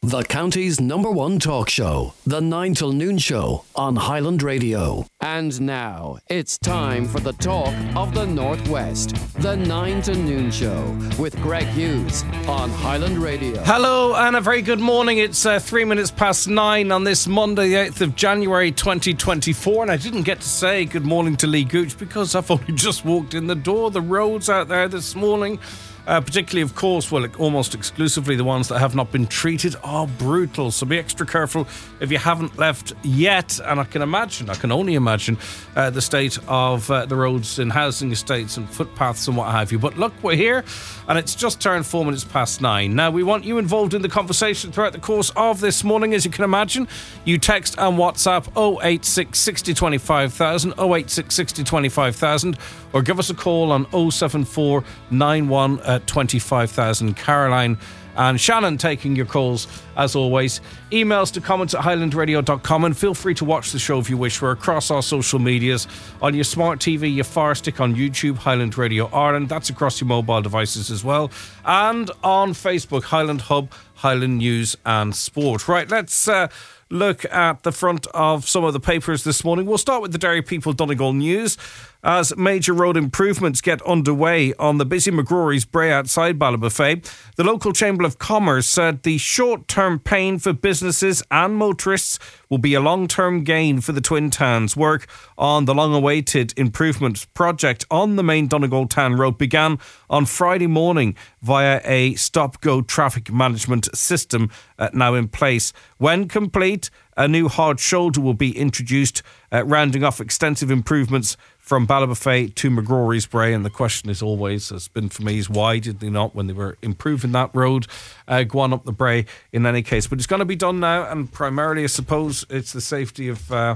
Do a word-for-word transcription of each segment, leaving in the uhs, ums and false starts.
The county's number one talk show, The nine till Noon Show on Highland Radio. And now, it's time for the talk of the Northwest, The nine till Noon Show with Greg Hughes on Highland Radio. Hello and a very good morning. It's uh, three minutes past nine on this Monday, the eighth of January twenty twenty-four. And I didn't get to say good morning to Lee Gooch because I've only just walked in the door. The roads out there this morning, Uh, particularly, of course, well, almost exclusively the ones that have not been treated, are brutal. So be extra careful if you haven't left yet. And I can imagine, I can only imagine uh, the state of uh, the roads in housing estates and footpaths and what have you. But look, we're here and it's just turned four minutes past nine. Now, we want you involved in the conversation throughout the course of this morning. As you can imagine, you text and WhatsApp oh eight six, six oh, twenty-five thousand, oh eight six, six oh, twenty-five thousand, or give us a call on oh seven four nine one uh, twenty-five thousand. Caroline and Shannon taking your calls as always. Emails to comments at highland radio dot com, and feel free to watch the show if you wish. We're across our social medias, on your smart T V, your Fire Stick, on YouTube, Highland Radio Ireland. That's across your mobile devices as well. And on Facebook, Highland Hub, Highland News and Sport. Right, let's uh, look at the front of some of the papers this morning. We'll start with the Derry People Donegal News as major road improvements get underway on the busy McGrory's Bray outside Ballybofey. The local Chamber of Commerce said the short-term pain for businesses and motorists will be a long-term gain for the Twin Towns. Work on the long-awaited improvement project on the main Donegal Town Road began on Friday morning via a stop-go traffic management system uh, now in place. When complete, a new hard shoulder will be introduced, uh, rounding off extensive improvements from Ballybofey to McGrory's Bray. And the question is always, has been for me, is why did they not, when they were improving that road, uh, go on up the Bray in any case? But it's going to be done now, and primarily, I suppose, it's the safety of uh,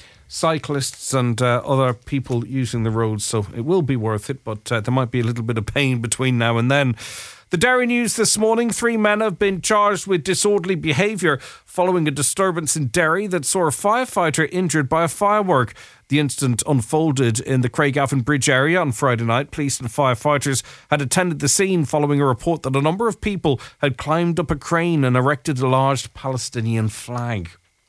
cyclists and uh, other people using the roads. So it will be worth it, but uh, there might be a little bit of pain between now and then. The Derry News this morning, three men have been charged with disorderly behaviour following a disturbance in Derry that saw a firefighter injured by a firework. The incident unfolded in the Craigavon Bridge area on Friday night. Police and firefighters had attended the scene following a report that a number of people had climbed up a crane and erected a large Palestinian flag.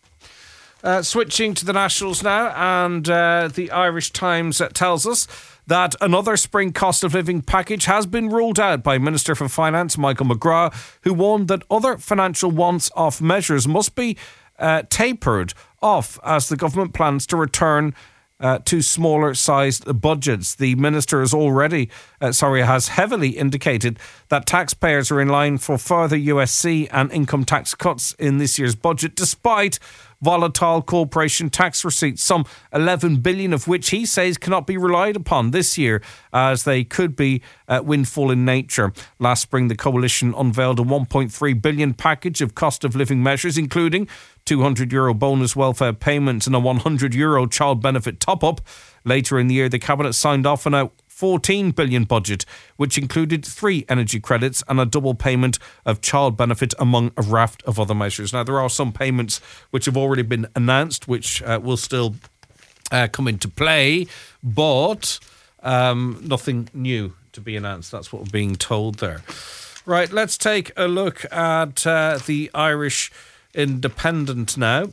Uh, switching to the Nationals now, and uh, the Irish Times uh, tells us that another spring cost of living package has been ruled out by Minister for Finance Michael McGrath, who warned that other financial once-off measures must be uh, tapered off as the government plans to return Uh, to smaller-sized budgets. The minister has already, uh, sorry, has heavily indicated that taxpayers are in line for further U S C and income tax cuts in this year's budget, despite volatile corporation tax receipts, some eleven billion of which he says cannot be relied upon this year, as they could be uh, windfall in nature. Last spring, the coalition unveiled a one point three billion package of cost of living measures, including two hundred euro bonus welfare payments and a one hundred euro child benefit top-up. Later in the year, the Cabinet signed off on a fourteen billion budget, which included three energy credits and a double payment of child benefit, among a raft of other measures. Now, there are some payments which have already been announced, which uh, will still uh, come into play, but um, nothing new to be announced. That's what we're being told there. Right, let's take a look at uh, the Irish Independent now,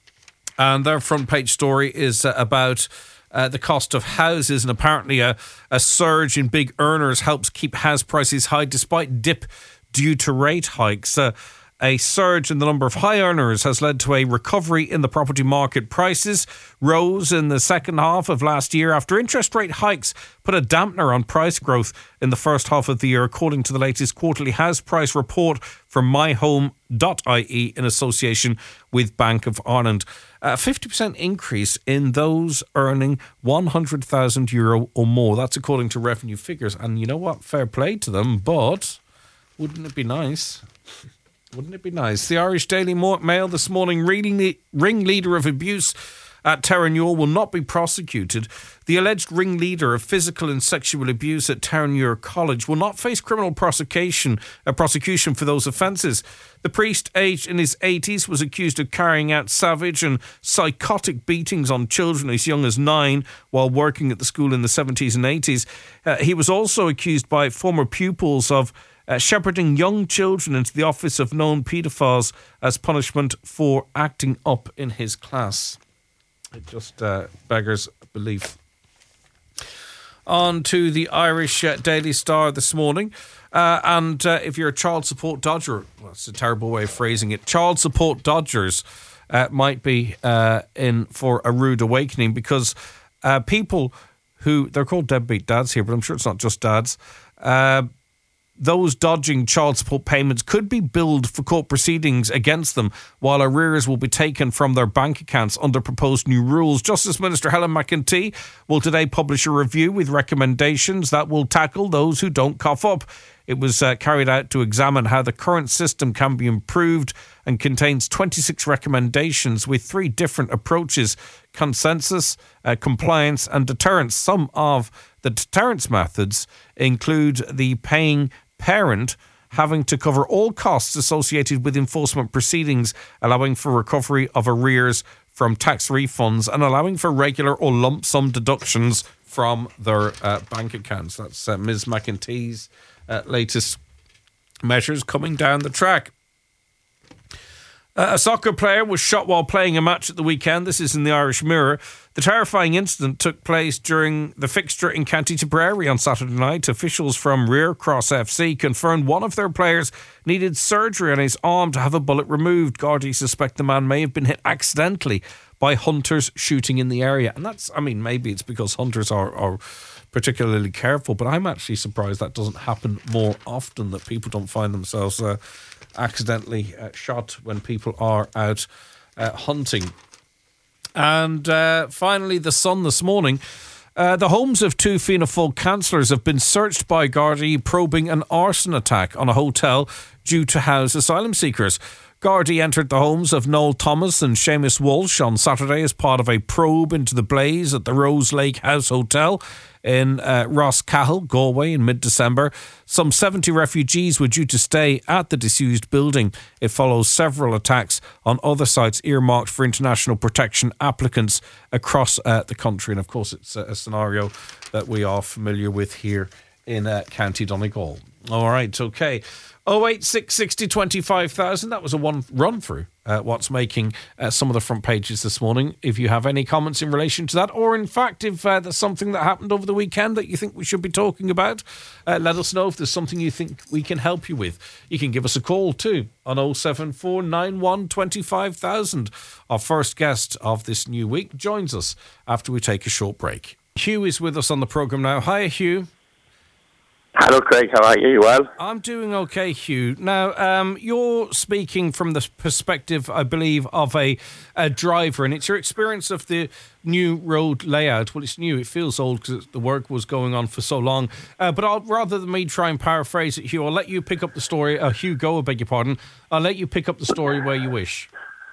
and their front page story is uh, about uh, the cost of houses, and apparently a, a surge in big earners helps keep house prices high despite dip due to rate hikes. Uh, A surge in the number of high earners has led to a recovery in the property market. Prices rose in the second half of last year after interest rate hikes put a dampener on price growth in the first half of the year, according to the latest quarterly house price report from my home dot I E in association with Bank of Ireland. A fifty percent increase in those earning one hundred thousand euro or more. That's according to revenue figures. And you know what? Fair play to them, but wouldn't it be nice? Wouldn't it be nice? The Irish Daily Mail this morning, reading the ringleader of abuse at Terenure will not be prosecuted. The alleged ringleader of physical and sexual abuse at Terenure College will not face criminal prosecution, a prosecution for those offences. The priest, aged in his eighties, was accused of carrying out savage and psychotic beatings on children as young as nine while working at the school in the seventies and eighties. Uh, he was also accused by former pupils of uh, shepherding young children into the office of known paedophiles as punishment for acting up in his class. It just uh, beggars belief. On to the Irish uh, Daily Star this morning. Uh, and uh, if you're a child support dodger, well, that's a terrible way of phrasing it, child support dodgers uh, might be uh, in for a rude awakening, because uh, people who, they're called deadbeat dads here, but I'm sure it's not just dads, uh, those dodging child support payments could be billed for court proceedings against them, while arrears will be taken from their bank accounts under proposed new rules. Justice Minister Helen McEntee will today publish a review with recommendations that will tackle those who don't cough up. It was uh, carried out to examine how the current system can be improved and contains twenty-six recommendations with three different approaches: consensus, uh, compliance and deterrence. Some of the deterrence methods include the paying parent having to cover all costs associated with enforcement proceedings, allowing for recovery of arrears from tax refunds, and allowing for regular or lump sum deductions from their uh, bank accounts. That's uh, Miz McEntee's uh, latest measures coming down the track. Uh, a soccer player was shot while playing a match at the weekend. This is in the Irish Mirror. The terrifying incident took place during the fixture in County Tipperary on Saturday night. Officials from Rear Cross F C confirmed one of their players needed surgery on his arm to have a bullet removed. Gardaí suspect the man may have been hit accidentally by hunters shooting in the area. And that's, I mean, maybe it's because hunters are, are particularly careful, but I'm actually surprised that doesn't happen more often, that people don't find themselves uh, accidentally uh, shot when people are out uh, hunting. And uh, finally, The Sun this morning. Uh, the homes of two Fianna Fáil councillors have been searched by Gardaí probing an arson attack on a hotel due to house asylum seekers. Gardaí entered the homes of Noel Thomas and Seamus Walsh on Saturday as part of a probe into the blaze at the Rose Lake House Hotel in uh, Roscahill, Galway, in mid-December. Some seventy refugees were due to stay at the disused building. It follows several attacks on other sites earmarked for international protection applicants across uh, the country. And of course, it's a, a scenario that we are familiar with here in uh, County Donegal. All right, okay. oh eight six sixty twenty-five thousand. That was a one run through uh, what's making uh, some of the front pages this morning. If you have any comments in relation to that, or in fact if uh, there's something that happened over the weekend that you think we should be talking about, uh, let us know. If there's something you think we can help you with, you can give us a call too on oh seven four nine one two five thousand. Our first guest of this new week joins us after we take a short break. Hugh is with us on the programme now. Hi, Hugh. Hello, Craig. How are you? You well? I'm doing okay, Hugh. Now, um, you're speaking from the perspective, I believe, of a, a driver, and it's your experience of the new road layout. Well, it's new. It feels old because the work was going on for so long. Uh, but I'll, rather than me try and paraphrase it, Hugh, I'll let you pick up the story. Uh, Hugh, go, I beg your pardon. I'll let you pick up the story where you wish.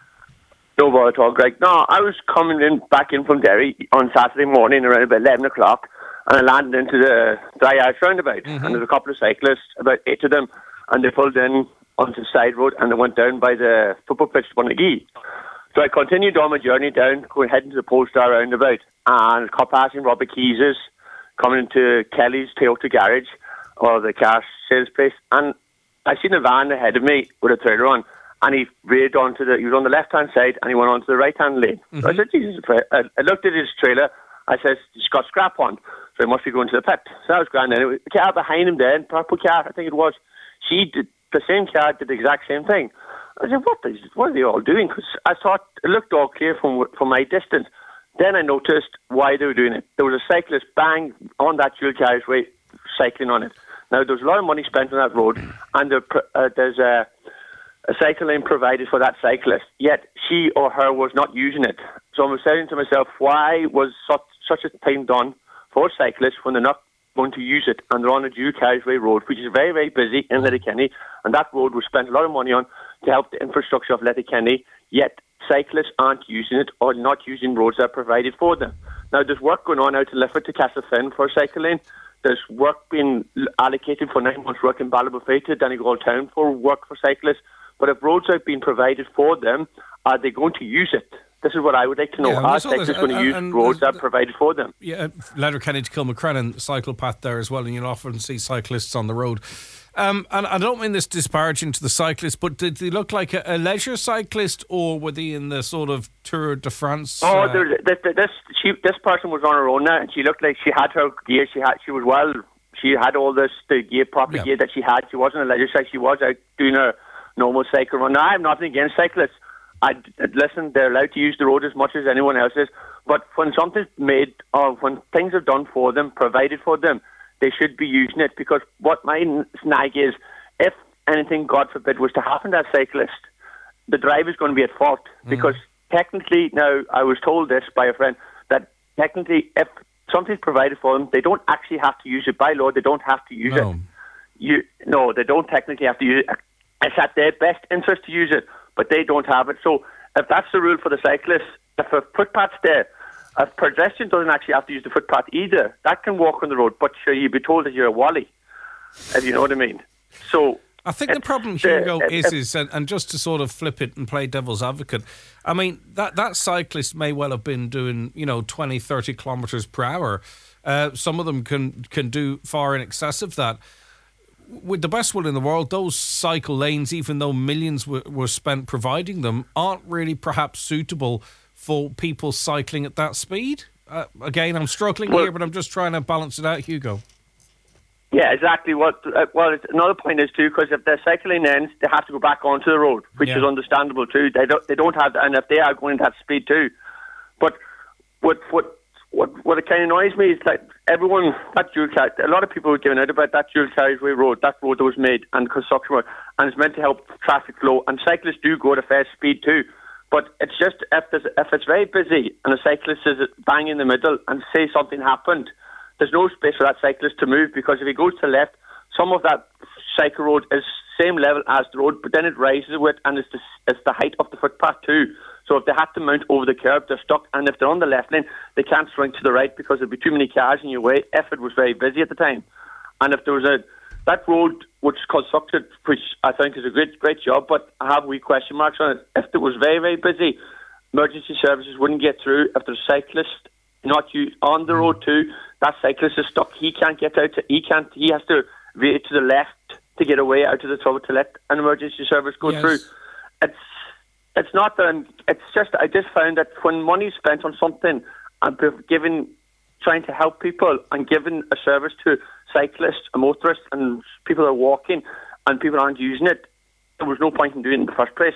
No bother at all, Greg. No, I was coming in back in from Derry on Saturday morning around about eleven o'clock. And I landed into the Dry Arch roundabout. Mm-hmm. And there's a couple of cyclists, about eight of them, and they pulled in onto the side road and they went down by the football pitch to Bunagee. So I continued on my journey down, going heading to the Polestar roundabout, and cut passing Robert Keyes's, coming into Kelly's Toyota garage, or the car sales place, and I seen a van ahead of me with a trailer on, and he veered onto the, he was on the left-hand side, and he went onto the right-hand lane. Mm-hmm. So I said, Jesus, I, I looked at his trailer, I said, he's got scrap on. So he must be going to the pit. So that was grand. Anyway, the car behind him then, purple car, I think it was, she did, the same car did the exact same thing. I said, what, is, what are they all doing? Because I thought it looked all clear from from my distance. Then I noticed why they were doing it. There was a cyclist bang on that dual carriageway cycling on it. Now, there's a lot of money spent on that road, and there, uh, there's a, a cycle lane provided for that cyclist, yet she or her was not using it. So I was saying to myself, why was such, such a thing done for cyclists when they're not going to use it, and they're on a dual carriageway road, which is very, very busy in Letterkenny, and that road was spent a lot of money on to help the infrastructure of Letterkenny, yet cyclists aren't using it or not using roads that are provided for them. Now, there's work going on out to Lifford to Castlefin for cycle lane. There's work being allocated for nine months' work in Ballybofey to Donegal Town for work for cyclists. But if roads are being provided for them, are they going to use it? This is what I would like to know. Yeah, Are cyclists going to use and, roads that are provided for them? Yeah, Letterkenny to Kilmacrennan cycle path there as well, and you'll often see cyclists on the road. Um, and I don't mean this disparaging to the cyclists, but did they look like a, a leisure cyclist, or were they in the sort of Tour de France? Oh, uh, there, this this she, this person was on her own now, and she looked like she had her gear. She had she was well. She had all this the gear, proper yeah. gear that she had. She wasn't a leisure cyclist. She was out doing her normal cycle run. Now, I'm nothing against cyclists. I listen. They're allowed to use the road as much as anyone else is. But when something's made, or when things are done for them, provided for them, they should be using it, because what my snag is, if anything, God forbid, was to happen to a cyclist, the driver's going to be at fault. Mm. Because technically, now, I was told this by a friend, that technically, if something's provided for them, they don't actually have to use it. By law, they don't have to use no. it. You, no, they don't technically have to use it. It's at their best interest to use it, but they don't have it. So if that's the rule for the cyclists, if a footpath's there, a pedestrian doesn't actually have to use the footpath either. That can walk on the road, but sure, you'd be told that you're a wally, if you know what I mean. So I think the problem, Hugo, uh, is, is and, and just to sort of flip it and play devil's advocate, I mean, that, that cyclist may well have been doing, you know, twenty, thirty kilometres per hour. Uh, some of them can, can do far in excess of that. With the best will in the world, those cycle lanes, even though millions were, were spent providing them, aren't really perhaps suitable for people cycling at that speed. Uh, again, I'm struggling well, here, but I'm just trying to balance it out, Hugo. Yeah, exactly. What? Uh, well, it's, another point is too, because if their cycling ends, they have to go back onto the road, which yeah. is understandable too. They don't. They don't have, and if they are going at that speed too. But what? What? What? What it kind of annoys me is like everyone that dual carriage. A lot of people were giving out about that dual carriageway road, that road that was made and construction work, and it's meant to help traffic flow. And cyclists do go at a fast speed too. But it's just if there's, if it's very busy and a cyclist is bang in the middle and say something happened, there's no space for that cyclist to move, because if he goes to the left, some of that cycle road is same level as the road, but then it rises with, and it's the, it's the height of the footpath too. So if they had to mount over the curb, they're stuck. And if they're on the left lane, they can't swing to the right because there'd be too many cars in your way if it was very busy at the time. And if there was a that road which is constructed, which I think is a great great job, but I have wee question marks on it. If it was very, very busy, emergency services wouldn't get through. If there's cyclists not used on the road too, that cyclist is stuck. He can't get out. To, he can't. He has to veer to the left to get away out of the trouble to let an emergency service go yes. through. It's it's not that. It's just I just found that when money's spent on something and given trying to help people and giving a service to cyclists and motorists and people are walking and people aren't using it, there was no point in doing it in the first place.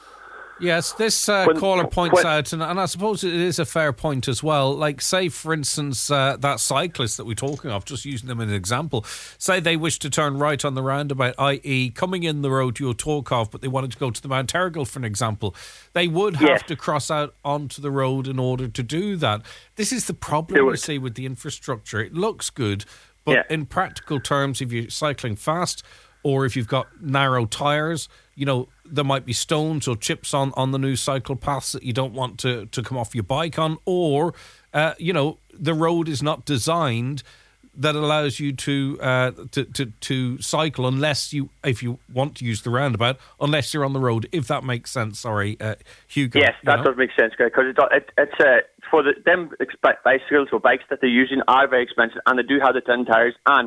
Yes, this uh, when, caller points when, out, and, and I suppose it is a fair point as well, like say, for instance, uh, that cyclist that we're talking of, just using them as an example, say they wish to turn right on the roundabout, that is coming in the road you'll talk of, but they wanted to go to the Mount Errigal, for an example. They would have yes. to cross out onto the road in order to do that. This is the problem we see with the infrastructure. It looks good, but yeah. in practical terms, if you're cycling fast or if you've got narrow tyres, you know, there might be stones or chips on, on the new cycle paths that you don't want to, to come off your bike on, or, uh, you know, the road is not designed that allows you to, uh, to to to cycle unless you, if you want to use the roundabout, unless you're on the road, if that makes sense. Sorry, uh, Hugo. Yes, that know? does make sense, because it, it, it's uh, for the, them bicycles or bikes that they're using are very expensive, and they do have the tin tyres, and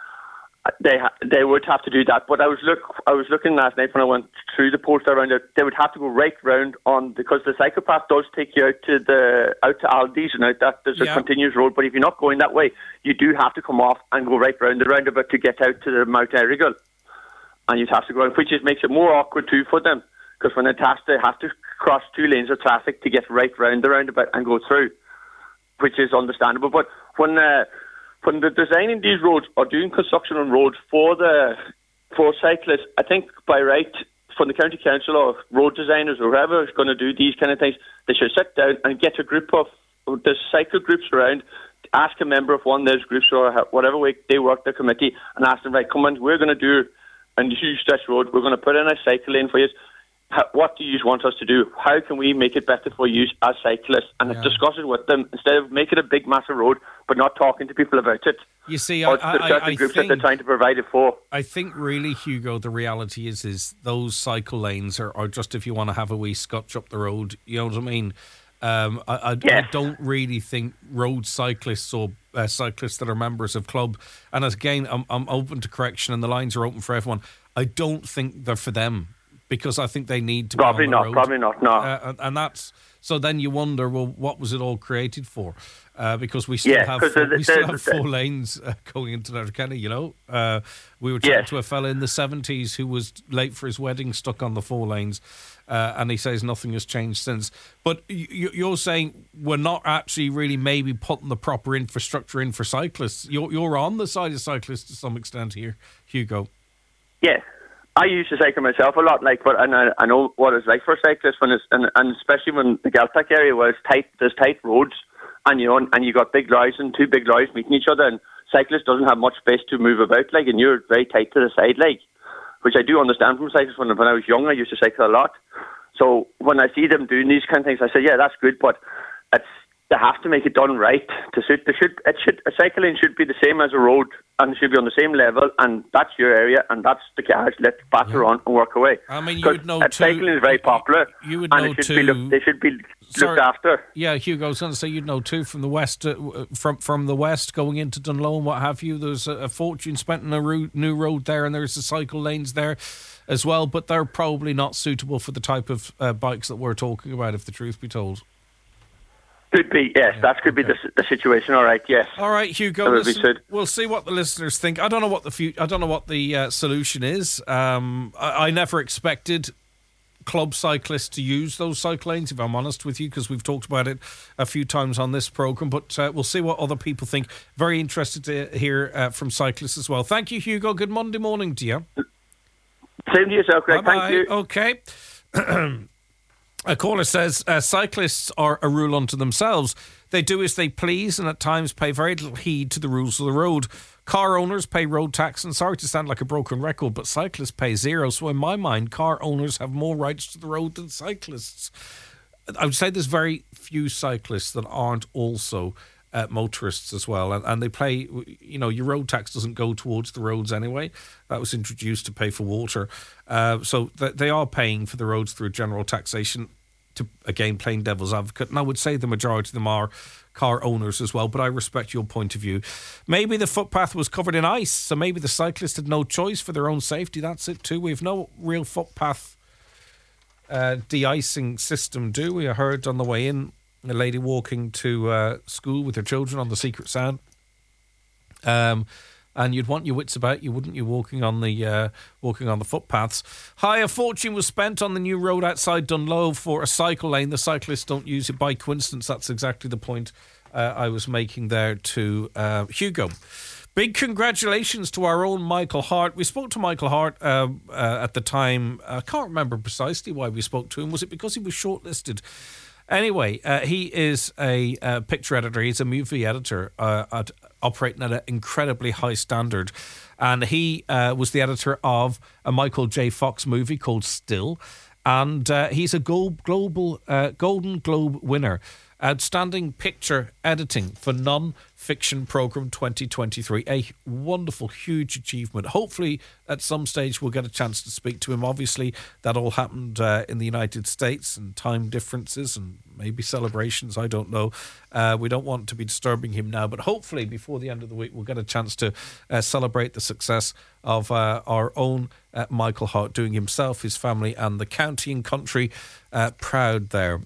They ha- they would have to do that, but I was look I was looking last night when I went through the poster around it. They would have to go right round on, because the cycle path does take you out to the out to Aldi's and out that there's a yeah. continuous road. But if you're not going that way, you do have to come off and go right round the roundabout to get out to the Mount Errigal, and you'd have to go, which is makes it more awkward too for them, because when it has to have to cross two lanes of traffic to get right round the roundabout and go through, which is understandable. But when uh, When they're designing these roads or doing construction on roads for the for cyclists, I think by right, from the county council or road designers or whoever is going to do these kind of things, they should sit down and get a group of the cycle groups around, ask a member of one of those groups or whatever way they work the committee, and ask them, right, come on, we're going to do a huge stretch road, we're going to put in a cycle lane for you. What do you want us to do? How can we make it better for you as cyclists? And yeah. discuss it with them instead of making it a big, massive road, but not talking to people about it. You see, or I, the certain I, I groups think, that they're trying to provide it for. I think really, Hugo, the reality is is those cycle lanes are, are just if you want to have a wee scotch up the road, you know what I mean? Um, I, I, Yes. I don't really think road cyclists or uh, cyclists that are members of club, and as again, I'm, I'm open to correction and the lines are open for everyone. I don't think they're for them because I think they need to Probably be on the not, road. probably not, no. Uh, and, and that's so. Then you wonder, well, what was it all created for? Uh, because we still Yeah, have 'cause four, the- we still the- have the- four lanes uh, going into Letterkenny. You know, uh, we were chatting Yes. to a fella in the seventies who was late for his wedding, stuck on the four lanes. Uh, and he says nothing has changed since. But you, you're saying we're not actually really maybe putting the proper infrastructure in for cyclists. You're, you're on the side of cyclists to some extent here, Hugo. Yeah. I used to cycle myself a lot, like, but and I, I know what it's like for cyclists when it's and, and especially when the Gaeltacht area where it's tight, there's tight roads, and you know, and you got big lorries and two big lorries meeting each other, and cyclists doesn't have much space to move about, like, and you're very tight to the side, like, which I do understand from cyclists. When when I was young, I used to cycle a lot, so when I see them doing these kind of things, I say, yeah, that's good, but it's they have to make it done right to suit. They should, it should, a cycling should be the same as a road, and it should be on the same level, and that's your area, and that's the cars. Let's batter Yeah. on and work away. I mean, you 'Cause would know uh, too. cycling is very popular, You would and know it should too. be looked, they should be Sorry. looked after. Yeah, Hugo, I was going to say you'd know too from the west, uh, from from the west going into Dunlow and what have you. There's a, a fortune spent in a route, new road there, and there's the cycle lanes there as well. But they're probably not suitable for the type of uh, bikes that we're talking about, if the truth be told. Could be, yes. Yeah, that could okay. be the, the situation. All right, yes. All right, Hugo. That would be Listen, good. we'll see what the listeners think. I don't know what the fu- I don't know what the uh, solution is. Um, I, I never expected club cyclists to use those cycle lanes, if I'm honest with you, because we've talked about it a few times on this programme. But uh, we'll see what other people think. Very interested to hear uh, from cyclists as well. Thank you, Hugo. Good Monday morning to you. Same to yourself, Greg. Bye-bye. Thank you. Okay. A caller says uh, cyclists are a rule unto themselves. They do as they please and at times pay very little heed to the rules of the road. Car owners pay road tax, and sorry to sound like a broken record, but cyclists pay zero. So in my mind, car owners have more rights to the road than cyclists. I would say there's very few cyclists that aren't also uh, motorists as well, and, and they pay, you know, your road tax doesn't go towards the roads anyway. That was introduced to pay for water. Uh, so th- they are paying for the roads through general taxation. To, again, playing devil's advocate, and I would say the majority of them are car owners as well, but I respect your point of view. Maybe the footpath was covered in ice, so maybe the cyclist had no choice for their own safety. That's it too. We have no real footpath uh, de-icing system, do we? I heard on the way in a lady walking to uh, school with her children on the Secret Sound. Um, and you'd want your wits about you, wouldn't you, walking on the uh, walking on the footpaths. Hi, a fortune was spent on the new road outside Dunlow for a cycle lane. The cyclists don't use it by coincidence. That's exactly the point uh, I was making there to uh, Hugo. Big congratulations to our own Michael Hart. We spoke to Michael Hart uh, uh, at the time. I can't remember precisely why we spoke to him. Was it because he was shortlisted? Anyway, uh, he is a uh, picture editor. He's a movie editor uh, at, operating at an incredibly high standard. And he uh, was the editor of a Michael J. Fox movie called Still. And uh, he's a go- global uh, Golden Globe winner. Outstanding Picture Editing for Non-Fiction Programme twenty twenty-three. A wonderful, huge achievement. Hopefully, at some stage, we'll get a chance to speak to him. Obviously, that all happened uh, in the United States, and time differences and maybe celebrations, I don't know. Uh, we don't want to be disturbing him now, but hopefully, before the end of the week, we'll get a chance to uh, celebrate the success of uh, our own uh, Michael Hart, doing himself, his family, and the county and country uh, proud there.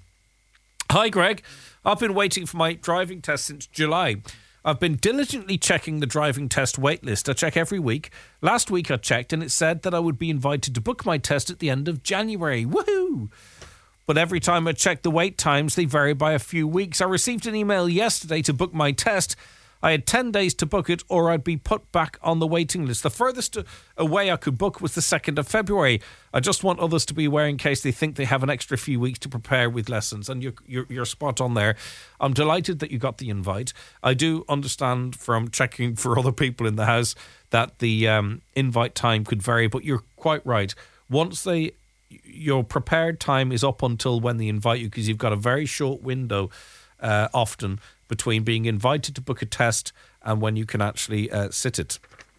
Hi, Greg. I've been waiting for my driving test since July. I've been diligently checking the driving test waitlist. I check every week. Last week I checked and it said that I would be invited to book my test at the end of January. Woohoo! But every time I check the wait times, they vary by a few weeks. I received an email yesterday to book my test. I had ten days to book it or I'd be put back on the waiting list. The furthest away I could book was the second of February. I just want others to be aware in case they think they have an extra few weeks to prepare with lessons. And you're, you're, you're spot on there. I'm delighted that you got the invite. I do understand from checking for other people in the house that the um, invite time could vary, but you're quite right. Once they, your prepared time is up until when they invite you, because you've got a very short window uh, often between being invited to book a test and when you can actually uh, sit it.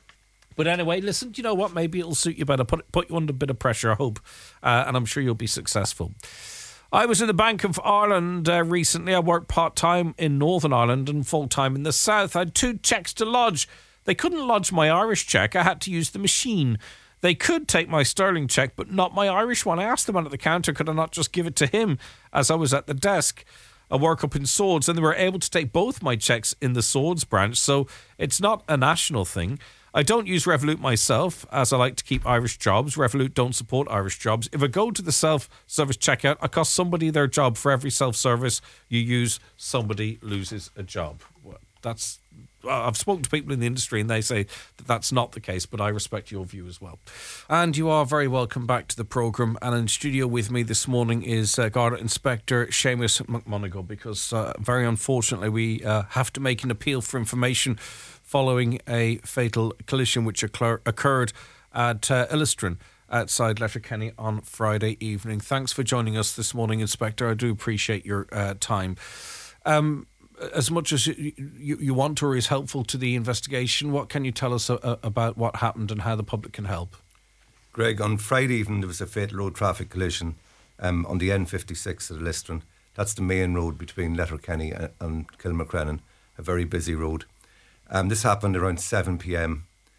But anyway, listen, you know what? Maybe it'll suit you better. Put put you under a bit of pressure, I hope. Uh, and I'm sure you'll be successful. I was in the Bank of Ireland uh, recently. I worked part-time in Northern Ireland and full-time in the South. I had two cheques to lodge. They couldn't lodge my Irish cheque. I had to use the machine. They could take my sterling cheque, but not my Irish one. I asked the man at the counter, could I not just give it to him as I was at the desk? I work up in Swords, and they were able to take both my cheques in the Swords branch, so it's not a national thing. I don't use Revolut myself, as I like to keep Irish jobs. Revolut don't support Irish jobs. If I go to the self-service checkout, I cost somebody their job. For every self-service you use, somebody loses a job. Well, that's... I've spoken to people in the industry and they say that that's not the case, but I respect your view as well. And you are very welcome back to the programme. And in studio with me this morning is uh, Garda Inspector Seamus McMonagle, because uh, very unfortunately we uh, have to make an appeal for information following a fatal collision which occur- occurred at uh, Illistrin outside Letterkenny on Friday evening. Thanks for joining us this morning, Inspector. I do appreciate your uh, time. Um... As much as you, you, you want or is helpful to the investigation, what can you tell us uh, about what happened and how the public can help? Greg, on Friday evening there was a fatal road traffic collision um, on the N fifty-six at Listrin. That's the main road between Letterkenny and, and Kilmacrennan, a very busy road. Um, this happened around seven p.m,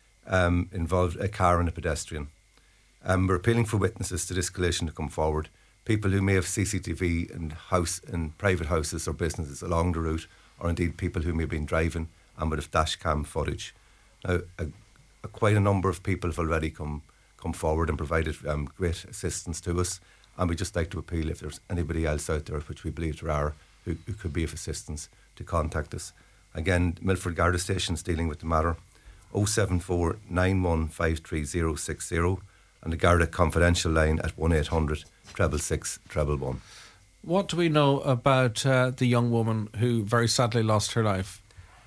um, involved a car and a pedestrian. Um, we're appealing for witnesses to this collision to come forward. People who may have C C T V in house in private houses or businesses along the route, or indeed people who may have been driving and would have dash cam footage. Now, a, a, quite a number of people have already come come forward and provided um, great assistance to us, and we'd just like to appeal if there's anybody else out there, which we believe there are, who, who could be of assistance, to contact us. Again, Milford Garda Station is dealing with the matter. oh seven four nine one five three oh six oh and the Garda confidential line at one eight hundred treble six treble one. What do we know about uh, the young woman who very sadly lost her life?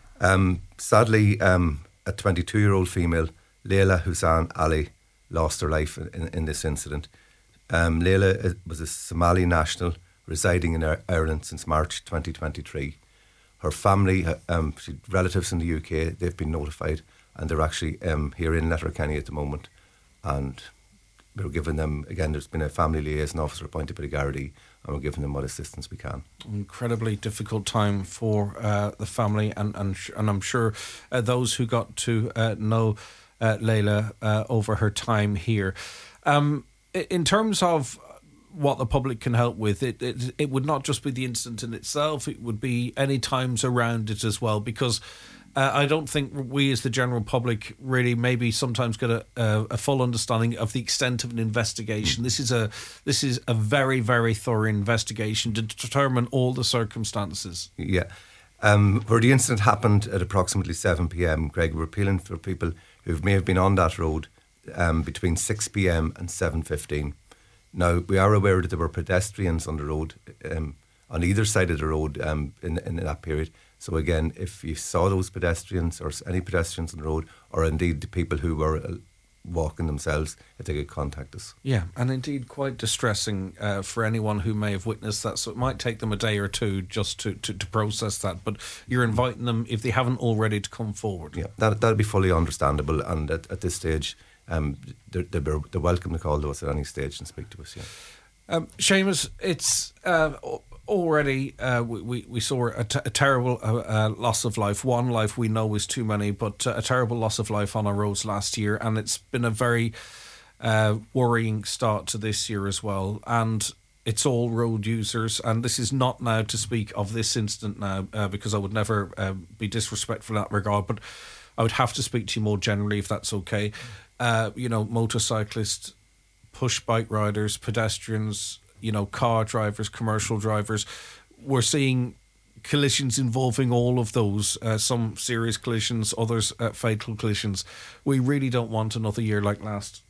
Um, sadly, um, a twenty-two-year-old female, Leila Hussein Ali, lost her life in, in this incident. Um, Leila was a Somali national residing in Ireland since March twenty twenty-three. Her family, um, she relatives in the U K, they've been notified, and they're actually um, here in Letterkenny at the moment. And we're giving them, again, there's been a family liaison officer appointed by the Gardaí, and we're giving them what assistance we can. Incredibly difficult time for uh, the family, and and, sh- and I'm sure uh, those who got to uh, know uh, Leila uh, over her time here. Um, in terms of what the public can help with, it, it it would not just be the incident in itself, it would be any times around it as well, because Uh, I don't think we as the general public really maybe sometimes get a, a, a full understanding of the extent of an investigation. This is a this is a very, very thorough investigation to determine all the circumstances. Yeah. Um, where the incident happened at approximately seven p.m, Greg, we're appealing for people who may have been on that road um, between six p.m. and seven fifteen. Now, we are aware that there were pedestrians on the road, um, on either side of the road um, in, in that period. So again, if you saw those pedestrians or any pedestrians on the road, or indeed the people who were uh, walking themselves, if they could contact us. Yeah, and indeed quite distressing uh, for anyone who may have witnessed that. So it might take them a day or two just to, to, to process that. But you're inviting them, if they haven't already, to come forward. Yeah, that that'd be fully understandable. And at, at this stage, um, they're, they're, they're welcome to call to us at any stage and speak to us. Yeah. Um, Seamus, it's uh, already uh, we, we we saw a, t- a terrible uh, uh, loss of life. One life we know is too many, but uh, a terrible loss of life on our roads last year, and it's been a very uh, worrying start to this year as well. And it's all road users, and this is not now to speak of this incident now, uh, because I would never uh, be disrespectful in that regard, but I would have to speak to you more generally, if that's okay. Uh, you know, motorcyclists, push bike riders, pedestrians, you know, car drivers, commercial drivers. We're seeing collisions involving all of those, uh, some serious collisions, others uh, fatal collisions. We really don't want another year like last.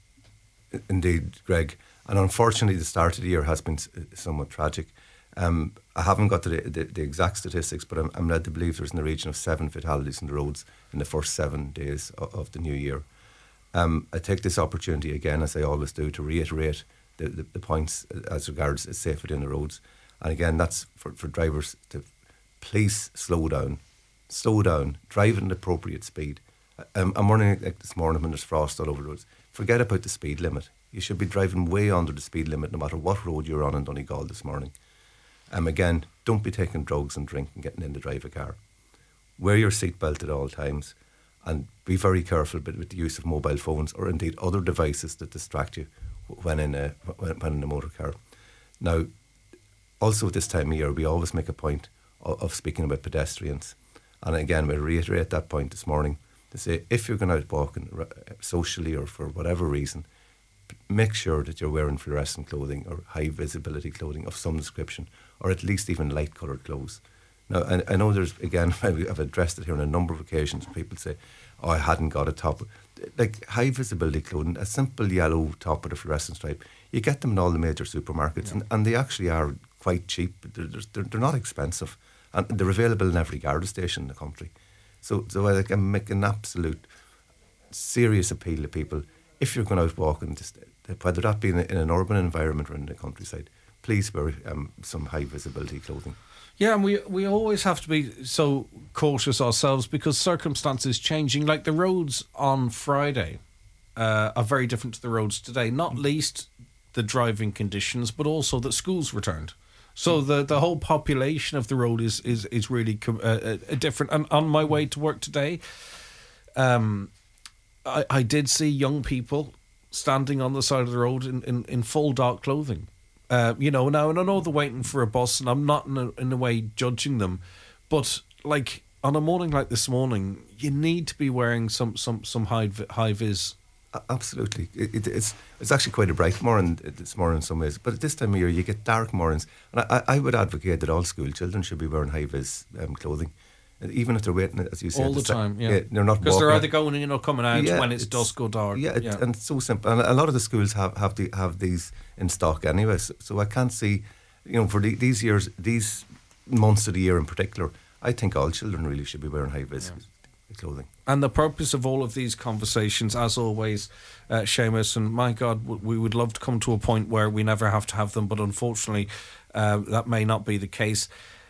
Indeed, Greg. And unfortunately, the start of the year has been somewhat tragic. Um, I haven't got the, the, the exact statistics, but I'm, I'm led to believe there's in the region of seven fatalities on the roads in the first seven days of, of the new year. Um, I take this opportunity again, as I always do, to reiterate the, the, the points as regards safety on the roads. And again, that's for, for drivers to please slow down. Slow down. Drive at an appropriate speed. Um, I'm wondering, like this morning when there's frost all over the roads, forget about the speed limit. You should be driving way under the speed limit no matter what road you're on in Donegal this morning. Um, again, don't be taking drugs and drink and getting in to drive a car. Wear your seatbelt at all times, and be very careful with the use of mobile phones or indeed other devices that distract you when in a when, when in a motor car. Now, also at this time of year, we always make a point of, of speaking about pedestrians, and again, we reiterate that point this morning to say if you're going out walking socially or for whatever reason, make sure that you're wearing fluorescent clothing or high visibility clothing of some description, or at least even light coloured clothes. Now, I, I know there's, again, I've addressed it here on a number of occasions, people say, oh, I hadn't got a top. Like high visibility clothing, a simple yellow top with a fluorescent stripe, you get them in all the major supermarkets, yeah. and, and they actually are quite cheap. They're, they're, they're not expensive, and they're available in every Garda station in the country. So, so I can make an absolute serious appeal to people. If you're going out walking, just, whether that be in, a, in an urban environment or in the countryside, please wear um, some high visibility clothing. Yeah, and we we always have to be so cautious ourselves because circumstances changing. Like the roads on Friday uh, are very different to the roads today. Not least the driving conditions, but also that schools returned. So the the whole population of the road is is is really com- uh, uh, different. And on my way to work today, um, I I did see young people standing on the side of the road in, in, in full dark clothing. Uh, you know, now, and I know they're waiting for a bus, and I'm not in a, in a way judging them, but like on a morning like this morning, you need to be wearing some some some high high vis. Absolutely, it, it, it's it's actually quite a bright morning this morning in some ways, but at this time of year you get dark mornings, and I, I would advocate that all school children should be wearing high vis um, clothing. Even if they're waiting, as you said, all the time, yeah. yeah, they're not because they're either going in or coming out yeah, when it's, it's dusk or dark. Yeah, yeah. It, and it's so simple. And a lot of the schools have have, the, have these in stock anyway. So, so I can't see, you know, for the, these years, these months of the year in particular, I think all children really should be wearing high vis yeah. clothing. And the purpose of all of these conversations, as always, uh, Seamus, and my God, we would love to come to a point where we never have to have them, but unfortunately, uh, that may not be the case.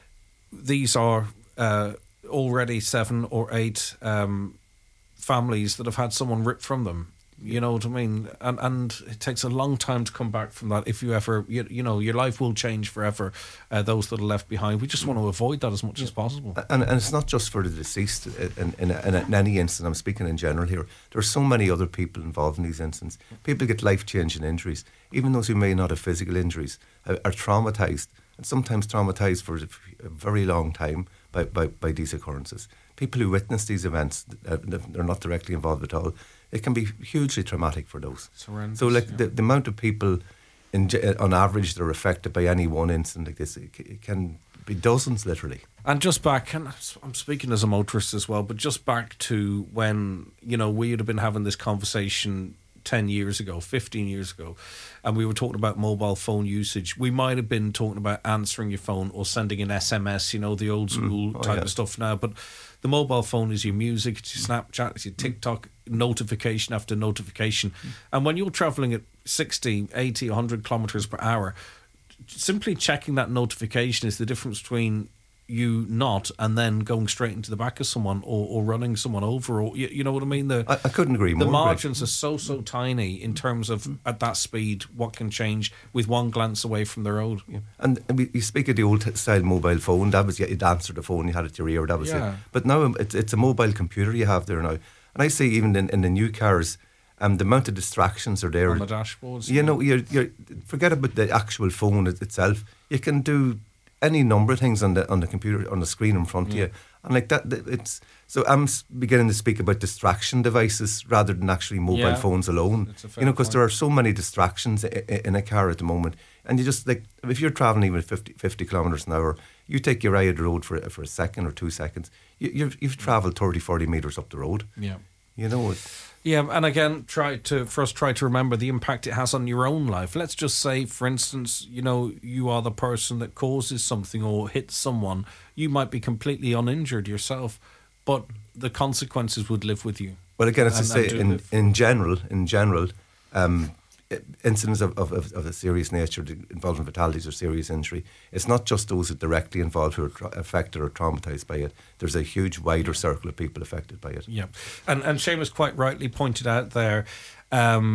These are. Uh, already seven or eight um, families that have had someone ripped from them. You know what I mean? And and it takes a long time to come back from that. If you ever, you, you know, your life will change forever, uh, those that are left behind. We just want to avoid that as much yeah. as possible. And and it's not just for the deceased in, in, in, in any incident. I'm speaking in general here. There are so many other people involved in these incidents. People get life-changing injuries. Even those who may not have physical injuries are, are traumatised, and sometimes traumatised for a very long time by, by, by these occurrences. People who witness these events, uh, they're not directly involved at all. It can be hugely traumatic for those. So, like yeah. the, the amount of people, in, on average, that are affected by any one incident like this, it, it can be dozens, literally. And just back, and I'm speaking as a motorist as well, but just back to when, you know, we would have been having this conversation ten years ago, fifteen years ago, and we were talking about mobile phone usage. We might have been talking about answering your phone or sending an S M S, you know, the old school mm. oh, type yeah. of stuff now. But the mobile phone is your music, it's your Snapchat, it's your TikTok, notification after notification. Mm. And when you're travelling at sixty, eighty, one hundred kilometres per hour, simply checking that notification is the difference between you not and then going straight into the back of someone or, or running someone over, or you, you know what I mean. The I, I couldn't agree more. The margins Greg. are so so tiny in terms of at that speed what can change with one glance away from the road. Yeah. And we, you speak of the old style mobile phone. That was you'd answer the phone, you had it to your ear. That was yeah. it. But now it's it's a mobile computer you have there now. And I say even in, in the new cars, um, the amount of distractions are there on the dashboards. You yeah. know, you're, you're forget about the actual phone itself. You can do any number of things on the on the computer, on the screen in front yeah. of you, and like that, it's so I'm beginning to speak about distraction devices rather than actually mobile yeah. phones alone. You know, because there are so many distractions in a car at the moment, and you just like if you're traveling even fifty, fifty kilometres an hour, you take your eye of the road for for a second or two seconds, you, you've you've travelled thirty, forty metres up the road. Yeah, you know it. Yeah, and again, try to for us try to remember the impact it has on your own life. Let's just say, for instance, you know, you are the person that causes something or hits someone. You might be completely uninjured yourself, but the consequences would live with you. Well, again, as I say, in in general, in general, um, incidents of, of, of a serious nature involving fatalities or serious injury, it's not just those that are directly involved who are tra- affected or traumatised by it. There's a huge wider circle of people affected by it. Yeah, and and Seamus quite rightly pointed out there, um,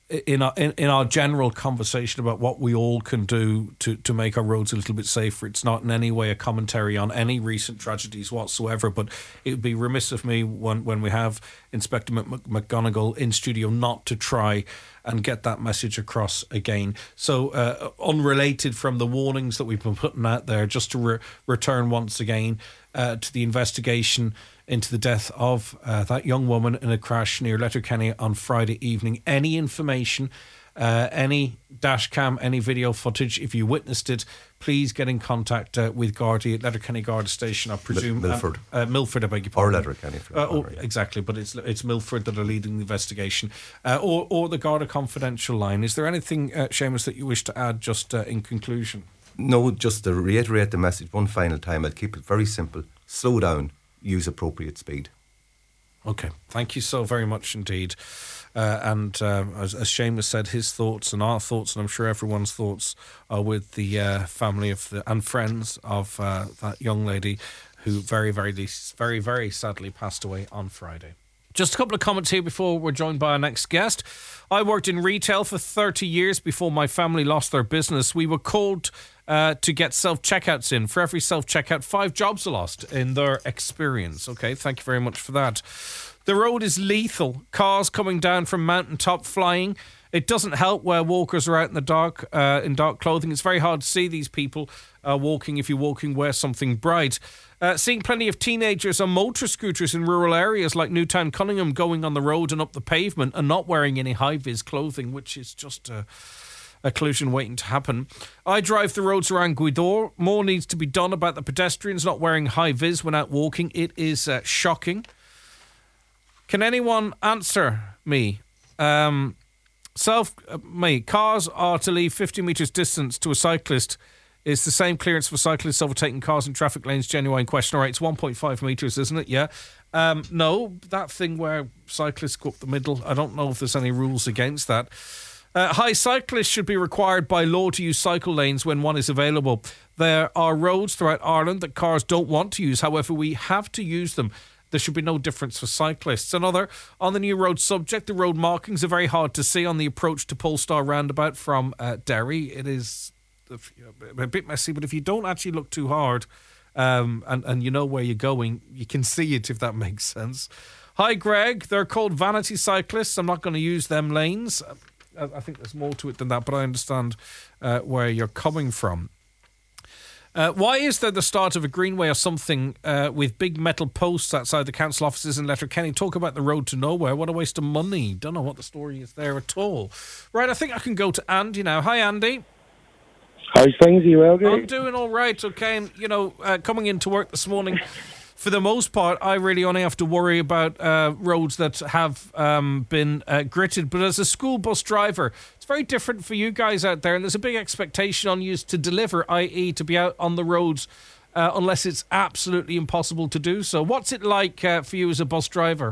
in our in, in our general conversation about what we all can do to, to make our roads a little bit safer. It's not in any way a commentary on any recent tragedies whatsoever, but it would be remiss of me when, when we have Inspector Mc- McGonigal in studio not to try and get that message across again. So uh, unrelated from the warnings that we've been putting out there, just to re- return once again uh, to the investigation into the death of uh, that young woman in a crash near Letterkenny on Friday evening. Any information, uh, any dash cam, any video footage, if you witnessed it, please get in contact uh, with Gardaí at Letterkenny Garda Station, I presume. Mil- Milford. Uh, uh, Milford, I beg your pardon. Or Letterkenny. For uh, or, matter, yeah. Exactly, but it's it's Milford that are leading the investigation. Uh, or, or the Garda Confidential line. Is there anything, uh, Seamus, that you wish to add just uh, in conclusion? No, just to reiterate the message one final time, I'll keep it very simple. Slow down, use appropriate speed. Okay, thank you so very much indeed. Uh, and uh, as, as Seamus said, his thoughts and our thoughts, and I'm sure everyone's thoughts, are with the uh, family of the and friends of uh, that young lady who very, very, very, very sadly passed away on Friday. Just a couple of comments here before we're joined by our next guest. I worked in retail for thirty years before my family lost their business. We were called uh, to get self-checkouts in. For every self-checkout, five jobs are lost in their experience. Okay, thank you very much for that. The road is lethal. Cars coming down from mountaintop flying. It doesn't help where walkers are out in the dark, uh, in dark clothing. It's very hard to see these people uh, walking if you're walking wear something bright. Uh, seeing plenty of teenagers on motor scooters in rural areas like Newtown Cunningham going on the road and up the pavement and not wearing any high-vis clothing, which is just a, a collision waiting to happen. I drive the roads around Gweedore. More needs to be done about the pedestrians not wearing high-vis when out walking. It is uh, shocking. Can anyone answer me? Um, self, uh, me. Cars are to leave fifty metres distance to a cyclist. Is the same clearance for cyclists overtaking cars in traffic lanes genuine question? All right, it's one point five metres, isn't it? Yeah. Um, no, that thing where cyclists go up the middle, I don't know if there's any rules against that. Uh, high cyclists should be required by law to use cycle lanes when one is available. There are roads throughout Ireland that cars don't want to use. However, we have to use them. There should be no difference for cyclists. Another, on the new road subject, the road markings are very hard to see on the approach to Polestar roundabout from uh, Derry. It is a bit messy, but if you don't actually look too hard um, and, and you know where you're going, you can see it, if that makes sense. Hi, Greg. They're called vanity cyclists. I'm not going to use them lanes. I, I think there's more to it than that, but I understand uh, where you're coming from. Uh, why is there the start of a greenway or something uh, with big metal posts outside the council offices in Letterkenny? Talk about the road to nowhere. What a waste of money. Don't know what the story is there at all. Right, I think I can go to Andy now. Hi, Andy. How's things? Are you well, Gary? I'm doing all right, okay. And, you know, uh, coming into work this morning, for the most part, I really only have to worry about uh, roads that have um, been uh, gritted. But as a school bus driver, it's very different for you guys out there. And there's a big expectation on you to deliver, that is to be out on the roads, uh, unless it's absolutely impossible to do so. What's it like uh, for you as a bus driver?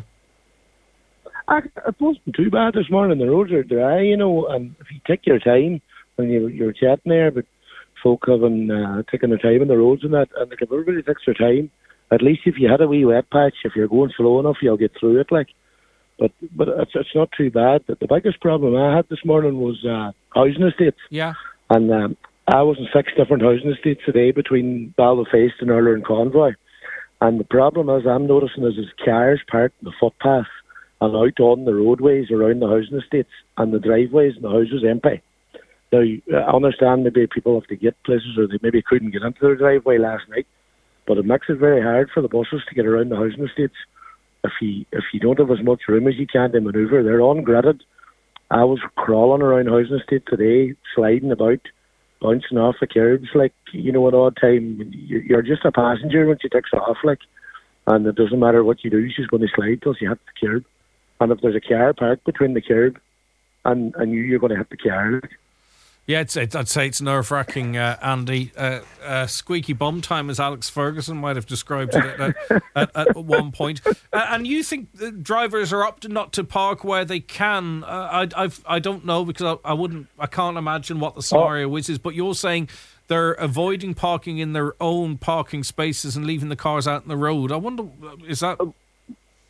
I, it wasn't too bad this morning. The roads are dry, you know, and if you take your time, when you, you're chatting there, but folk having uh, taking their time on the roads and that, and if everybody takes their time, at least if you had a wee wet patch, if you're going slow enough, you'll get through it. Like, but but it's it's not too bad. But the biggest problem I had this morning was uh, housing estates. Yeah, and um, I was in six different housing estates today between Ballyfeast and Urler and Convoy. And the problem is, I'm noticing is there's cars parked on the footpath and out on the roadways around the housing estates, and the driveways and the houses empty. Now, I understand maybe people have to get places, or they maybe couldn't get into their driveway last night, but it makes it very hard for the buses to get around the housing estates. If you if you don't have as much room as you can to manoeuvre, they're ungridded. I was crawling around housing estate today, sliding about, bouncing off the curbs, like, you know, at odd time. You're just a passenger when she takes off, like, and it doesn't matter what you do, she's going to slide till she hits the curb. And if there's a car parked between the curb and, and you, you're going to hit the car, like. Yeah, it's, it's, I'd say it's nerve-wracking, uh, Andy. Uh, uh, squeaky bum time, as Alex Ferguson might have described it at, at, at one point. Uh, and you think the drivers are up to not to park where they can? Uh, I I've, I don't know, because I, I wouldn't, I can't imagine what the scenario oh. is. But you're saying they're avoiding parking in their own parking spaces and leaving the cars out in the road. I wonder, is that?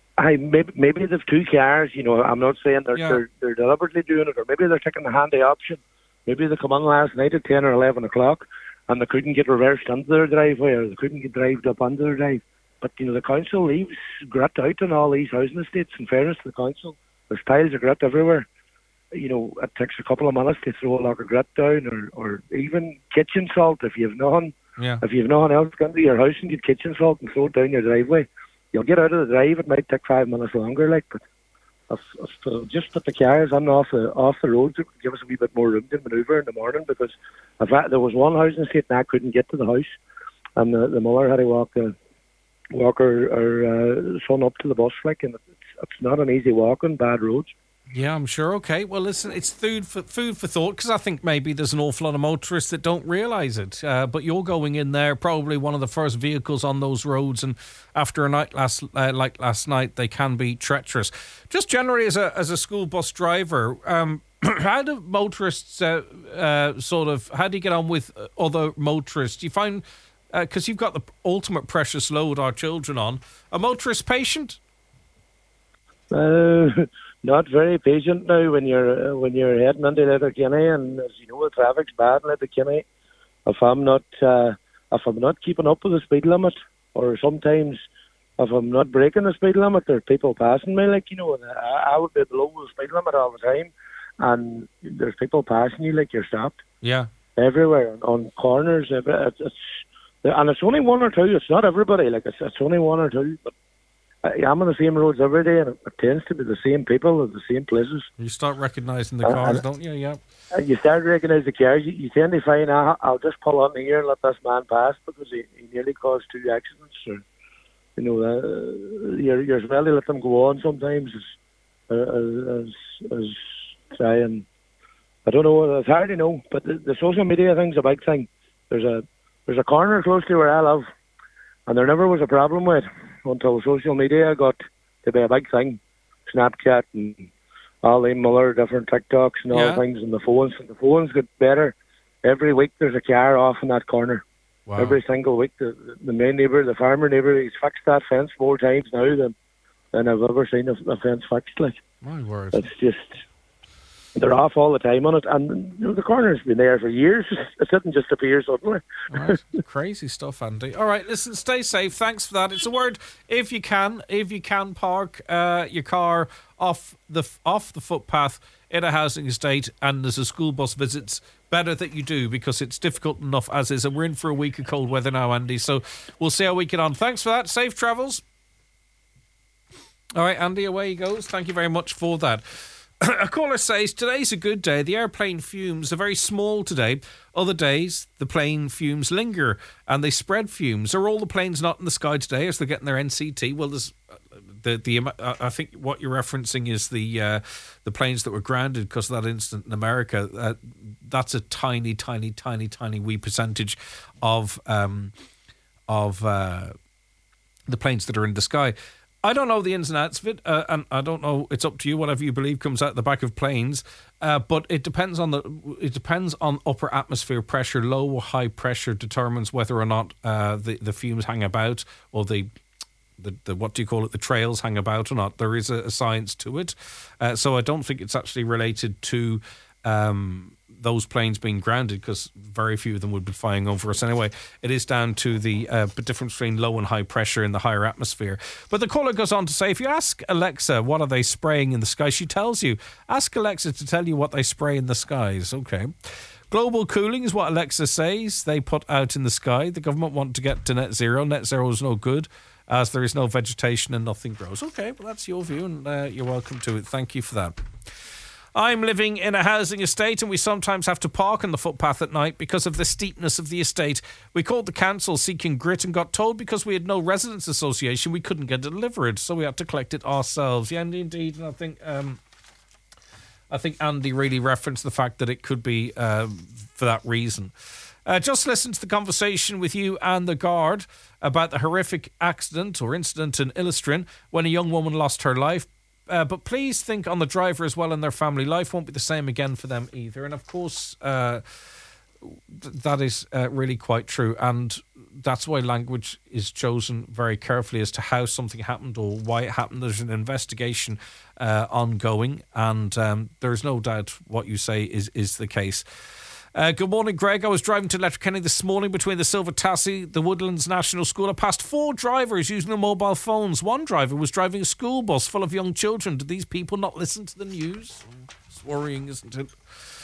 I maybe maybe they've two cars. You know, I'm not saying they're, Yeah. they're they're deliberately doing it, or maybe they're taking the handy option. Maybe they come on last night at ten or eleven o'clock, and they couldn't get reversed into their driveway, or they couldn't get drived up onto their drive. But you know, the council leaves grit out on all these housing estates. In fairness to the council, there's piles of grit everywhere. You know, it takes a couple of minutes to throw a lot of grit down, or, or even kitchen salt if you've none. Yeah. If you've no one else come to your house and get kitchen salt and throw it down your driveway, you'll get out of the drive. It might take five minutes longer, like, but if, if, uh, just put the cars on off the off the roads, it would give us a wee bit more room to manoeuvre in the morning. Because if I, there was one housing estate and I couldn't get to the house, and the, the mother had to walk uh, walk her, her uh, son up to the bus, like, and it's, it's not an easy walk on bad roads. Yeah, I'm sure. Okay, well, listen, it's food for food for thought, because I think maybe there's an awful lot of motorists that don't realise it. Uh, but you're going in there, probably one of the first vehicles on those roads, and after a night last uh, like last night, they can be treacherous. Just generally, as a as a school bus driver, um, how do motorists uh, uh, sort of how do you get on with other motorists? Do you find because uh, you've got the ultimate precious load, our children, on, a motorist patient? Uh, not very patient now when you're uh, when you're heading into Letterkenny, and as you know, the traffic's bad in Letterkenny. If I'm not uh, if I'm not keeping up with the speed limit, or sometimes if I'm not breaking the speed limit, there are people passing me. Like, you know, and I, I would be below the speed limit all the time, and there's people passing you like you're stopped. Yeah, everywhere on corners. It's, it's and it's only one or two. It's not everybody. Like it's, it's only one or two, but. I'm on the same roads every day, and it, it tends to be the same people at the same places. You start recognising the cars, uh, don't you? Yeah. And you start recognising the cars. You, you tend to find, ah, I'll just pull on here and let this man pass because he, he nearly caused two accidents. Or, you know, uh, you're, you're as well to let them go on sometimes as, uh, as, as try and, I don't know, it's hard to know, but the, the social media thing's a big thing. There's a, there's a corner close to where I live, and there never was a problem with it until social media got to be a big thing. Snapchat and all them other different TikToks and all Yeah. things, and the phones. And the phones get better. Every week there's a car off in that corner. Wow. Every single week. The, the main neighbour, the farmer neighbour, he's fixed that fence more times now than, than I've ever seen a, a fence fixed. Like, My word. it's just... They're off all the time on it, and you know, the corner's been there for years. It didn't just appear suddenly. Right. Crazy stuff, Andy. All right, listen, stay safe. Thanks for that. It's a word, if you can, if you can park uh, your car off the off the footpath in a housing estate, and there's a school bus visits, better that you do, because it's difficult enough as is, and we're in for a week of cold weather now, Andy, so we'll see how we get on. Thanks for that. Safe travels. All right, Andy, away he goes. Thank you very much for that. A caller says, today's a good day. The airplane fumes are very small today. Other days, the plane fumes linger and they spread fumes. Are all the planes not in the sky today as they're getting their N C T? Well, there's the the uh, I think what you're referencing is the uh, the planes that were grounded because of that incident in America. Uh, that's a tiny, tiny, tiny, tiny wee percentage of um, of uh, the planes that are in the sky. I don't know the ins and outs of it, uh, and I don't know. It's up to you. Whatever you believe comes out the back of planes, uh, but it depends on the. It depends on upper atmosphere pressure. Low or high pressure determines whether or not uh, the the fumes hang about, or the, the the what do you call it? The trails hang about or not. There is a, a science to it, uh, so I don't think it's actually related to. Um, those planes being grounded, because very few of them would be flying over us anyway. It is down to the uh, difference between low and high pressure in the higher atmosphere. But the caller goes on to say, if you ask Alexa what are they spraying in the sky, she tells you. Ask Alexa to tell you what they spray in the skies. Okay. Global cooling is what Alexa says they put out in the sky. The government want to get to net zero. Net zero is no good as there is no vegetation and nothing grows. Okay, well, that's your view, and uh, you're welcome to it. Thank you for that. I'm living in a housing estate, and we sometimes have to park on the footpath at night because of the steepness of the estate. We called the council seeking grit and got told because we had no residents association we couldn't get it delivered, so we had to collect it ourselves. Yeah, indeed, and I think um, I think Andy really referenced the fact that it could be uh, for that reason. Uh, just listen to the conversation with you and the guard about the horrific accident or incident in Illistrin when a young woman lost her life. Uh, but please think on the driver as well and their family. Life won't be the same again for them either. And of course, uh, th- that is uh, really quite true. And that's why language is chosen very carefully as to how something happened or why it happened. There's an investigation uh, ongoing, and um, there's no doubt what you say is, is the case. Uh, good morning, Greg. I was driving to Letterkenny this morning between the Silver Tassie, the Woodlands National School. I passed four drivers using their mobile phones. One driver was driving a school bus full of young children. Did these people not listen to the news? It's worrying, isn't it?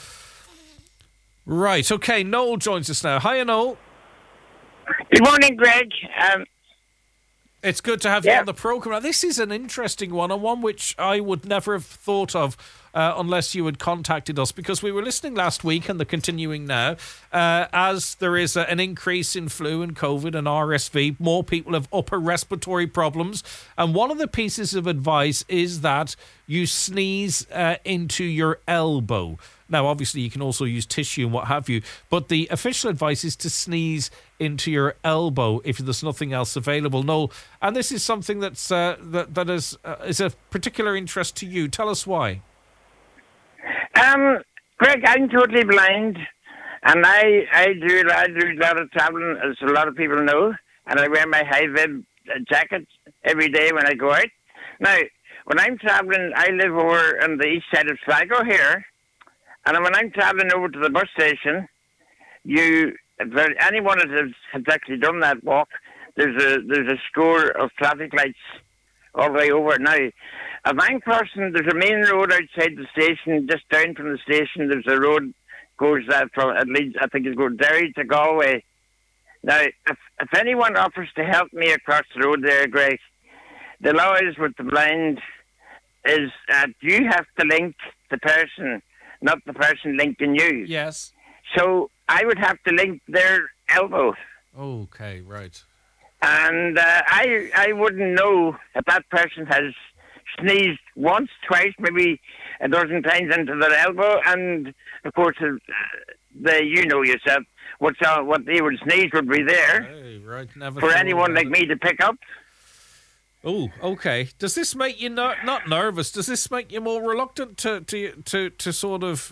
Right, okay, Noel joins us now. Hiya, Noel. Good morning, Greg. Um, it's good to have yeah. you on the programme. Now, this is an interesting one, and one which I would never have thought of uh, unless you had contacted us, because we were listening last week and they're continuing now. Uh, as there is a, an increase in flu and COVID and R S V, more people have upper respiratory problems. And one of the pieces of advice is that you sneeze uh, into your elbow. Now, obviously, you can also use tissue and what have you, but the official advice is to sneeze into your elbow if there's nothing else available. No, and this is something that's uh, that that is uh, is of particular interest to you. Tell us why. Um, Greg, I'm totally blind, and I I do I do a lot of traveling, as a lot of people know, and I wear my high vis jacket every day when I go out. Now, when I'm traveling, I live over on the east side of Sligo here. And when I'm travelling over to the bus station, you, if there, anyone that has, has actually done that walk, there's a there's a score of traffic lights all the way over. Now, if I'm crossing, there's a main road outside the station, just down from the station. There's a road goes that from at least I think it goes Derry to Galway. Now, if if anyone offers to help me across the road there, Greg, the law is with the blind is that you have to link the person, not the person linking you. Yes. So I would have to link their elbow. Okay, right. And uh, I I wouldn't know if that person has sneezed once, twice, maybe a dozen times into their elbow. And, of course, uh, the, you know yourself, what's uh, what they would sneeze would be there hey, right. Never for anyone like it. me to pick up. Oh, okay. Does this make you ner- not nervous? Does this make you more reluctant to to to, to sort of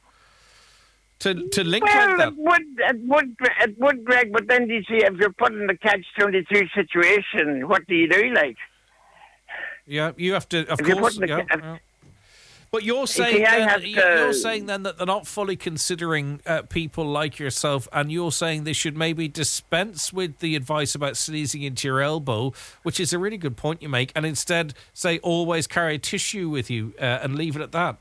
to to link well, like that? It would, it would, it would, Greg. But then, do you see, if you're put in the catch twenty-two situation, what do you do? Like, yeah, you have to. Of if course, you're yeah. Ca- yeah. But you're saying see, then, to... you're saying then that they're not fully considering uh, people like yourself, and you're saying they should maybe dispense with the advice about sneezing into your elbow, which is a really good point you make, and instead say always carry tissue with you uh, and leave it at that.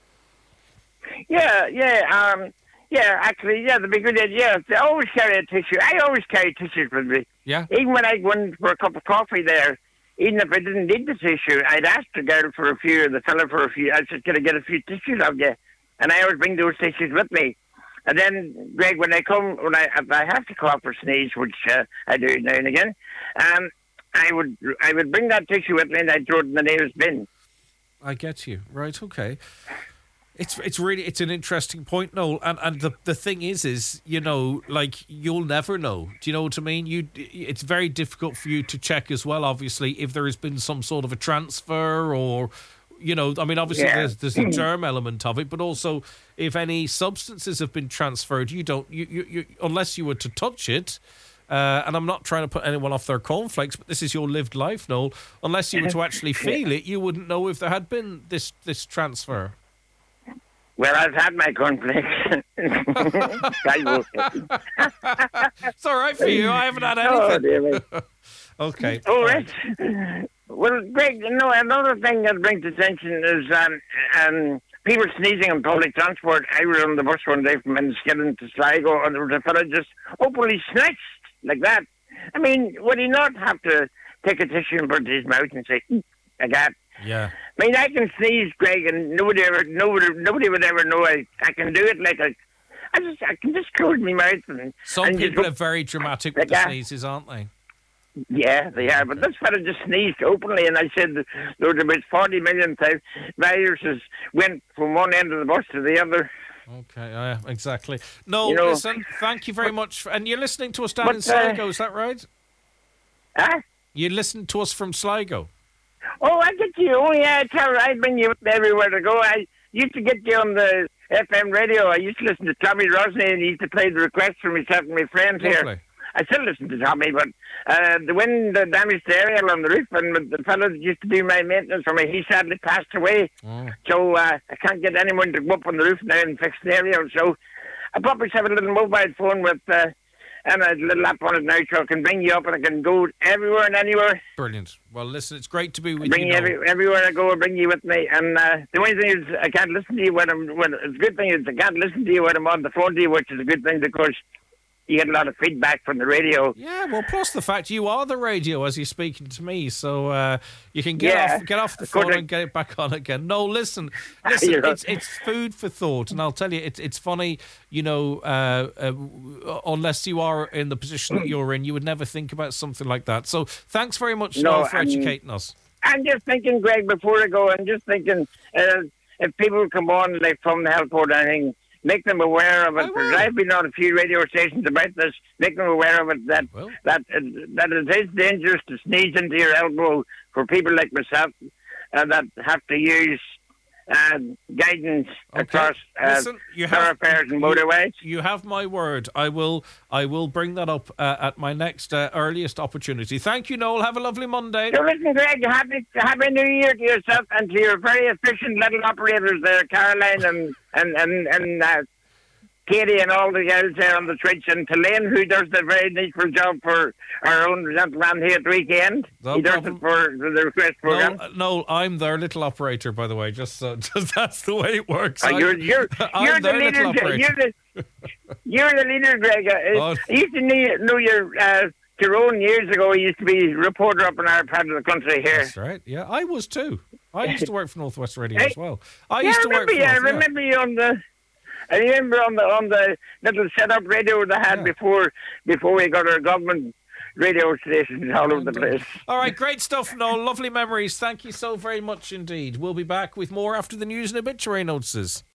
Yeah, yeah, um, yeah. Actually, yeah, the big good idea. They always carry a tissue. I always carry tissues with me. Yeah. Even when I go in for a cup of coffee there. Even if I didn't need the tissue, I'd ask the girl for a few, or the fella for a few. I said, can I get a few tissues of you? And I always bring those tissues with me. And then, Greg, when I come, when I if I have to cough or sneeze, which uh, I do now and again, um, I would I would bring that tissue with me and I'd throw it in the nearest bin. I get you. Right, okay. It's it's really it's an interesting point, Noel, and and the the thing is is you know, like, you'll never know. Do you know what I mean? You it's very difficult for you to check as well. Obviously, if there has been some sort of a transfer, or you know, I mean, obviously yeah. there's there's a germ element of it, but also if any substances have been transferred, you don't you you, you unless you were to touch it. Uh, and I'm not trying to put anyone off their cornflakes, but this is your lived life, Noel. Unless you were to actually feel it, you wouldn't know if there had been this this transfer. Well, I've had my cornflakes. It's all right for you. I haven't had anything. Oh, dear. Okay. All right. Well, Greg, you know, another thing that brings attention is um, um, people sneezing on public transport. I was on the bus one day from Enniskillen to Sligo, and there was a fella just openly snitched like that. I mean, would he not have to take a tissue and put it in his mouth and say, like that? Yeah. I mean, I can sneeze, Greg, and nobody ever, nobody, nobody would ever know. I, I can do it like a, I just, I can just close my mouth and. Some and people just, are very dramatic with like the sneezes, aren't they? Yeah, they are. But this fella just sneezed openly, and I said there was about forty million times viruses went from one end of the bus to the other. Okay, uh, exactly. No, you know, listen, thank you very but, much. For, and you're listening to us down but, in Sligo, uh, is that right? Huh? You listen to us from Sligo. Oh, I get you. Oh, yeah, tell her I bring you everywhere to go. I used to get you on the F M radio. I used to listen to Tommy Rosney, and he used to play the requests for myself and my friends Lovely. here. I still listen to Tommy, but uh, the wind uh, damaged the aerial on the roof, and the fellow that used to do my maintenance for me, he sadly passed away. Mm. So uh, I can't get anyone to go up on the roof now and fix the aerial. So I probably have a little mobile phone with uh, and a little app on it now, so I can bring you up and I can go everywhere and anywhere. Brilliant. Well, listen, it's great to be with bring you. you every, everywhere I go, I bring you with me. And uh, the only thing is, I can't listen to you when I'm. When it's a good thing is I can't listen to you when I'm on the phone to you, which is a good thing because you get a lot of feedback from the radio. Yeah, well, plus the fact you are the radio as you're speaking to me, so uh, you can get yeah. off get off the phone and get it back on again. No, listen, listen, it's it's food for thought, and I'll tell you, it's it's funny, you know, uh, uh, unless you are in the position that you're in, you would never think about something like that. So, thanks very much, no, Noel, for I'm, educating us. I'm just thinking, Greg, before I go, I'm just thinking, uh, if people come on like from the health board or anything, make them aware of it. Because I've been on a few radio stations about this. Make them aware of it that well. that uh, that it is dangerous to sneeze into your elbow for people like myself uh, that have to use uh, guidance okay. across uh, Listen, you thoroughfares and motorways. You, you have my word. I will. I will bring that up uh, at my next uh, earliest opportunity. Thank you, Noel. Have a lovely Monday. So listen, Greg. Happy Happy New Year to yourself and to your very efficient little operators there, Caroline and and and and. Uh, Katie and all the girls there on the Twitch, and Tulane, who does the very needful job for our own gentleman here at the weekend. No he problem. Does it for the request program. No, no, I'm their little operator, by the way. Just, uh, just that's the way it works. Uh, you're you're, you're the leader. You're the, you're the leader, Greg. Uh, oh. I used to know, know your uh, Tyrone years ago. He used to be a reporter up in our part of the country here. That's right. Yeah, I was too. I used to work for Northwest Radio hey, as well. I yeah, used to work remember, for yeah, North, I remember yeah. you on the. I remember on the on the little set-up radio they had yeah. before before we got our government radio stations all over the place. All right, great stuff, Noel. Lovely memories. Thank you so very much indeed. We'll be back with more after the news and obituary notices.